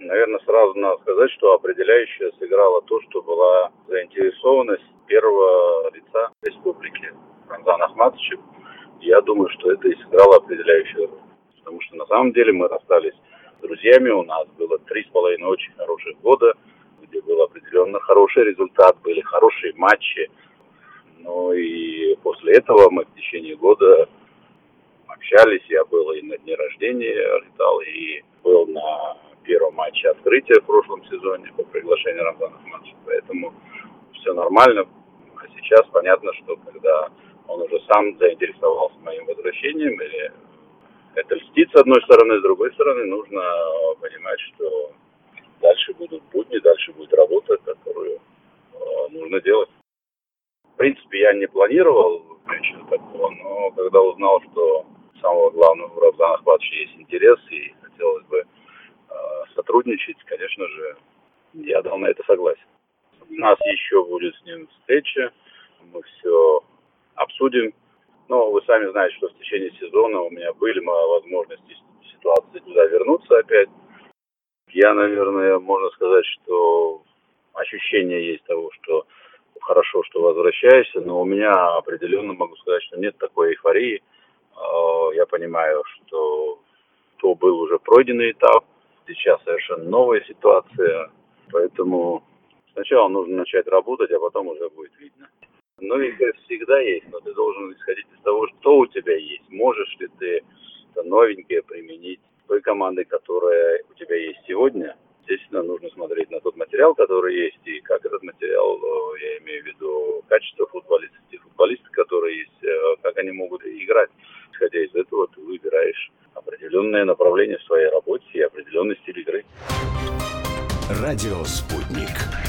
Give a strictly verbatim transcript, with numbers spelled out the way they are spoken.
Наверное, сразу надо сказать, что определяющее сыграло то, что была заинтересованность первого лица республики Рамзана Ахматовича. Я думаю, что это и сыграло определяющую роль. Потому что на самом деле мы расстались с друзьями, у нас было три с половиной очень хороших года, где был определенно хороший результат, были хорошие матчи. Ну и после этого мы в течение года общались, я был и на дне рождения, летал, и был на первом матче открытия в прошлом сезоне по приглашению Рамзана Ахматовича, поэтому все нормально. А сейчас понятно, что когда он уже сам заинтересовался моим возвращением, или это льстит с одной стороны, с другой стороны нужно понимать, что дальше будут будни, дальше будет работа, которую э, нужно делать. В принципе, я не планировал ничего такого, но когда узнал, что самого главного у Рамзана Ахматовича есть интерес и хотелось бы э, сотрудничать, конечно же, я дал на это согласие. У нас еще будет с ним встреча, мы все обсудим. Но вы сами знаете, что в течение сезона у меня были возможности ситуации туда вернуться опять. Я, наверное, можно сказать, что ощущение есть того, что хорошо, что возвращаешься, но у меня определенно могу сказать, что нет такой эйфории. Я понимаю, что то был уже пройденный этап, сейчас совершенно новая ситуация, поэтому сначала нужно начать работать, а потом уже будет видно. Новенькое всегда есть, но ты должен исходить из того, что у тебя есть. Можешь ли ты это новенькое применить той командой, которая у тебя есть сегодня. Естественно, нужно смотреть на тот материал, который есть, и как этот материал, я имею в виду качество футболистов, те футболисты, которые есть, как они могут играть. Исходя из этого, ты выбираешь определенное направление в своей работе и определенный стиль игры. Радио «Спутник».